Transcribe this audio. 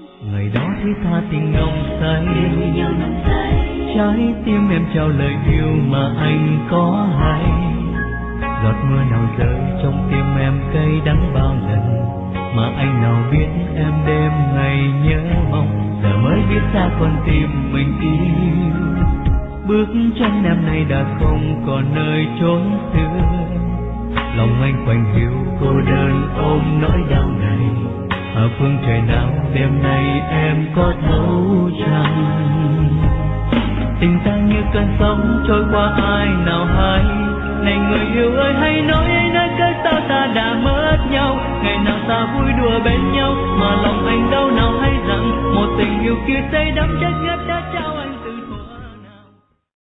Ngày đó thiết tha tình nồng say, trái tim em trao lời yêu mà anh có hay. Giọt mưa nào rơi trong tim em cay đắng bao lần, mà anh nào biết em đêm ngày nhớ mong. Giờ mới biết ra con tim mình yêu, bước chân em nay đã không còn nơi chốn xưa. Lòng anh quạnh hiu cô đơn ôm nỗi đau này, ở phương trời nào đêm nay em có thấu chăng? Tình ta như cơn sóng trôi qua ai nào hay. Này người yêu ơi hãy nói cớ sao ta đã mất nhau. Ngày nào ta vui đùa bên nhau, mà lòng anh đau nào hay rằng một tình yêu kia say đắm chất ngất.